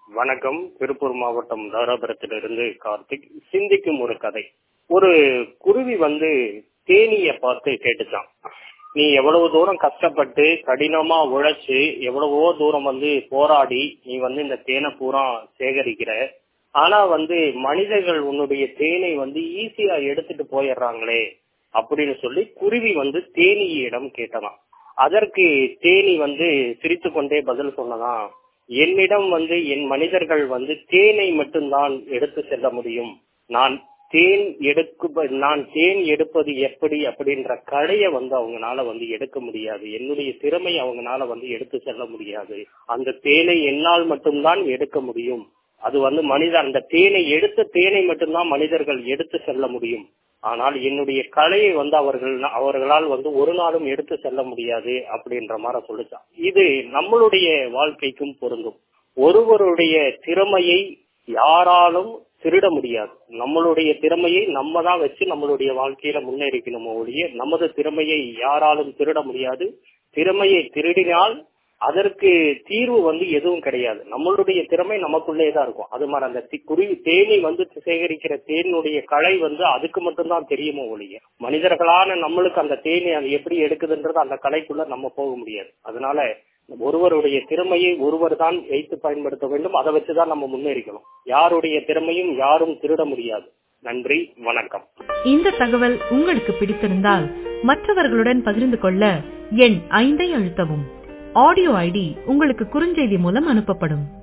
வணக்கம். திருப்பூர் மாவட்டம் தாராபுரத்திலிருந்து கார்த்திக். சிந்திக்கும் ஒரு கதை. ஒரு குருவி தேனீய பார்த்து கேட்டுச்சான், நீ எவ்வளவு தூரம் கஷ்டப்பட்டு கடினமா உழைச்சு எவ்வளவோ தூரம் போராடி நீ இந்த தேனை பூரா சேகரிக்கிற. ஆனா மனிதர்கள் உன்னுடைய தேனை ஈஸியா எடுத்துட்டு போயிடுறாங்களே அப்படின்னு சொல்லி குருவி தேனீயிடம் கேட்டதான். அதற்கு தேனி சிரித்து கொண்டே பதில் சொன்னதான், என்னிடம் என் மனிதர்கள் தேனை மட்டும்தான் எடுத்து செல்ல முடியும். நான் தேன் எடுப்பது எப்படி அப்படின்ற கலையை அவங்கனால எடுக்க முடியாது. என்னுடைய திறமை அவங்கனால எடுத்து செல்ல முடியாது. அந்த தேனை என்னால் மட்டும்தான் எடுக்க முடியும். அது அந்த தேனை எடுத்த தேனை மட்டும்தான் மனிதர்கள் எடுத்து செல்ல முடியும். ஆனால் என்னுடைய கலையை அவர்களால் ஒரு நாளும் எடுத்து செல்ல முடியாது அப்படின்ற மாதிரி சொல்லிச்சான். இது நம்மளுடைய வாழ்க்கைக்கும் பொருந்தும். ஒருவருடைய திறமையை யாராலும் திருட முடியாது. நம்மளுடைய திறமையை நம்ம தான் வச்சு நம்மளுடைய வாழ்க்கையில முன்னேறிக்கணுமோ ஒழிய நமது திறமையை யாராலும் திருட முடியாது. திறமையை திருடினால் அதற்கு தீர்வு எதுவும் கிடையாது. நம்மளுடைய திறமை நமக்குள்ளேதான் இருக்கும். அது மாதிரி அந்த குருவி தேனி சேகரிக்கிற தேனுடைய கலை அதுக்கு மட்டும்தான் தெரியுமோ ஒழிய மனிதர்களான நம்மளுக்கு அந்த தேனி அது எப்படி எடுக்குதுன்றது அந்த கலைக்குள்ள நம்ம போக முடியாது. அதனால ஒருவருடைய திறமையை ஒருவர் தான் வைத்து பயன்படுத்த வேண்டும். அதை வச்சுதான் நம்ம முன்னேறிக்கணும். யாருடைய திறமையும் யாரும் திருட முடியாது. நன்றி, வணக்கம். இந்த தகவல் உங்களுக்கு பிடித்திருந்தால் மற்றவர்களுடன் பகிர்ந்து கொள்ள எண் 5 அழுத்தவும். ஆடியோ ஐடி உங்களுக்கு குறுஞ்செய்தி மூலம் அனுப்பப்படும்.